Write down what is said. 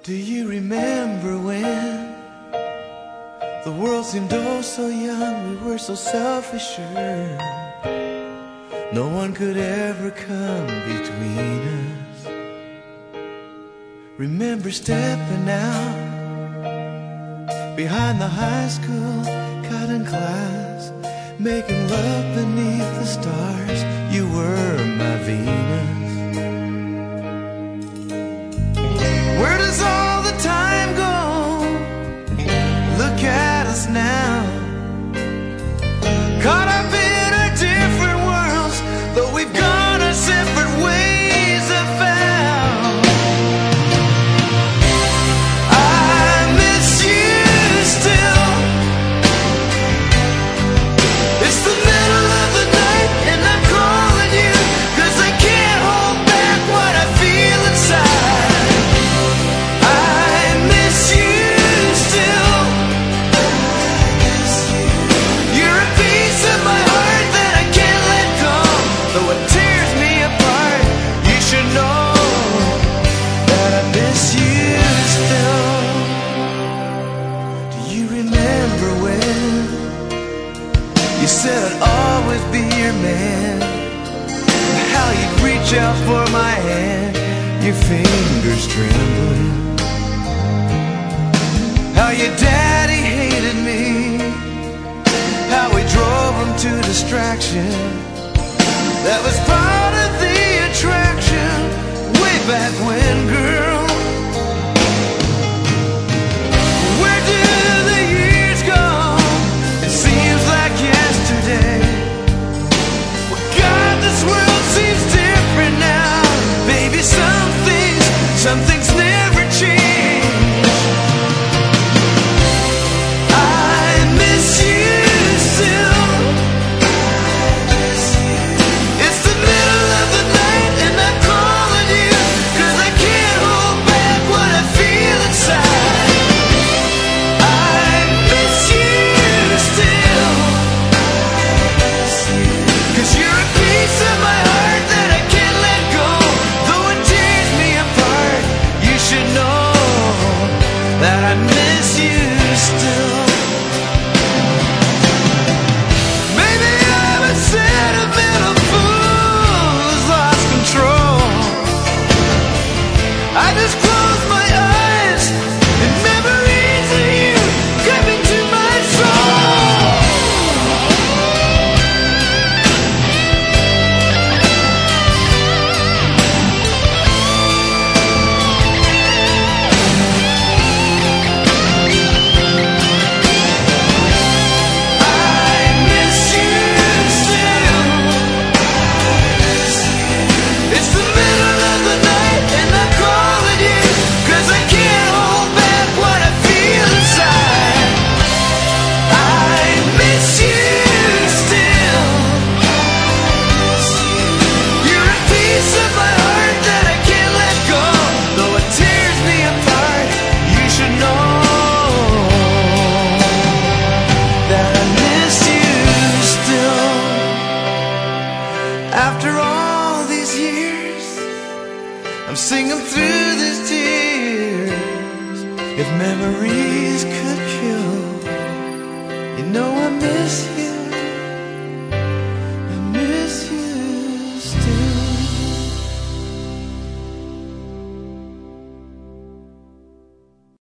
Do you remember when the world seemed oh so young, we were so self-assured, no one could ever come between us? Remember stepping out behind the high school cotton class, making love beneath the stars. You were my Venus. Where does all the time go? Look at us now, caught up in our different worlds, though we've gone our separate ways and found. I miss you still. It's the middle of the night and I'm calling you, 'cause I can't hold back what I feel inside. You said I'd always be your man, how you'd reach out for my hand, your fingers trembling, how your daddy hated me, how we drove him to distraction. That was part of the attraction way back when, girl. Some things never change. I miss you still. It's the middle of the night and I'm calling you, 'cause I can't hold back what I feel inside. I miss you still, 'cause you're a piece of my heart that I can't let go. Though it tears me apart, you should know that I miss you still. Maybe I'm a sentimental fool who's lost control. I just close my eyes and memories of you come into my soul. After all these years, I'm singing through these tears. If memories